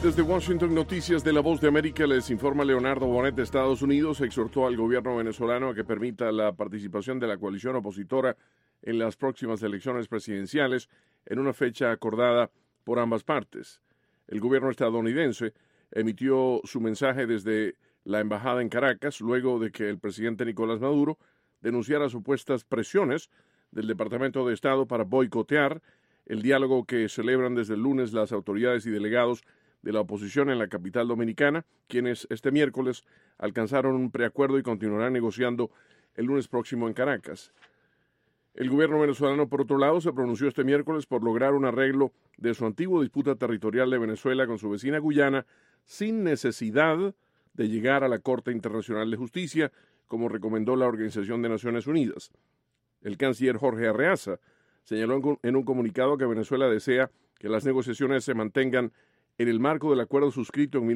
Desde Washington, Noticias de La Voz de América, les informa Leonardo Bonet de Estados Unidos. Exhortó al gobierno venezolano a que permita la participación de la coalición opositora en las próximas elecciones presidenciales en una fecha acordada por ambas partes. El gobierno estadounidense emitió su mensaje desde la embajada en Caracas luego de que el presidente Nicolás Maduro denunciara supuestas presiones del Departamento de Estado para boicotear el diálogo que celebran desde el lunes las autoridades y delegados de la oposición en la capital dominicana, quienes este miércoles alcanzaron un preacuerdo y continuarán negociando el lunes próximo en Caracas. El gobierno venezolano, por otro lado, se pronunció este miércoles por lograr un arreglo de su antigua disputa territorial de Venezuela con su vecina Guyana sin necesidad de llegar a la Corte Internacional de Justicia, como recomendó la Organización de Naciones Unidas. El canciller Jorge Arreaza señaló en un comunicado que Venezuela desea que las negociaciones se mantengan en el marco del acuerdo suscrito en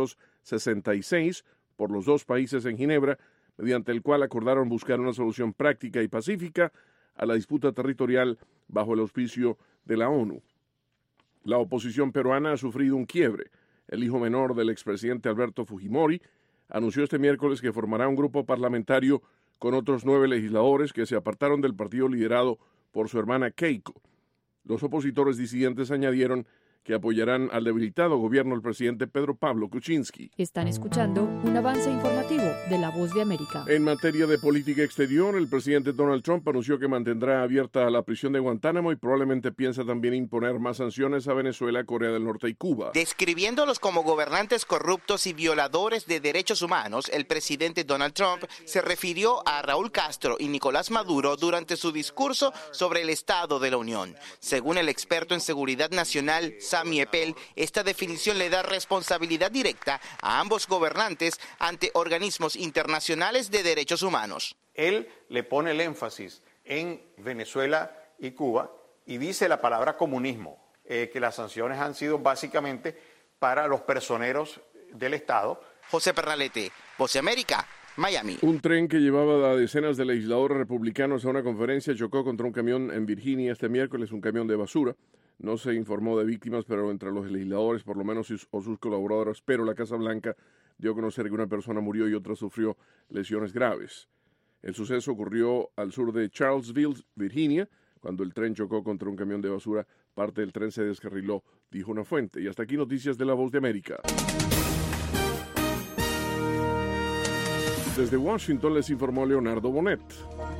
1966 por los dos países en Ginebra, mediante el cual acordaron buscar una solución práctica y pacífica a la disputa territorial bajo el auspicio de la ONU. La oposición peruana ha sufrido un quiebre. El hijo menor del expresidente Alberto Fujimori anunció este miércoles que formará un grupo parlamentario con otros 9 legisladores que se apartaron del partido liderado por su hermana Keiko. Los opositores disidentes añadieron que apoyarán al debilitado gobierno del presidente Pedro Pablo Kuczynski. Están escuchando un avance informativo de La Voz de América. En materia de política exterior, el presidente Donald Trump anunció que mantendrá abierta la prisión de Guantánamo y probablemente piensa también imponer más sanciones a Venezuela, Corea del Norte y Cuba. Describiéndolos como gobernantes corruptos y violadores de derechos humanos, el presidente Donald Trump se refirió a Raúl Castro y Nicolás Maduro durante su discurso sobre el Estado de la Unión. Según el experto en seguridad nacional, Sami Eppel, esta definición le da responsabilidad directa a ambos gobernantes ante organismos internacionales de derechos humanos. Él le pone el énfasis en Venezuela y Cuba y dice la palabra comunismo, que las sanciones han sido básicamente para los personeros del Estado. José Pernalete, Voz de América, Miami. Un tren que llevaba a decenas de legisladores republicanos a una conferencia chocó contra un camión en Virginia este miércoles, un camión de basura. No se informó de víctimas, pero entre los legisladores, por lo menos, o sus colaboradores, pero la Casa Blanca dio a conocer que una persona murió y otra sufrió lesiones graves. El suceso ocurrió al sur de Charlottesville, Virginia, cuando el tren chocó contra un camión de basura. Parte del tren se descarriló, dijo una fuente. Y hasta aquí Noticias de La Voz de América. Desde Washington les informó Leonardo Bonet.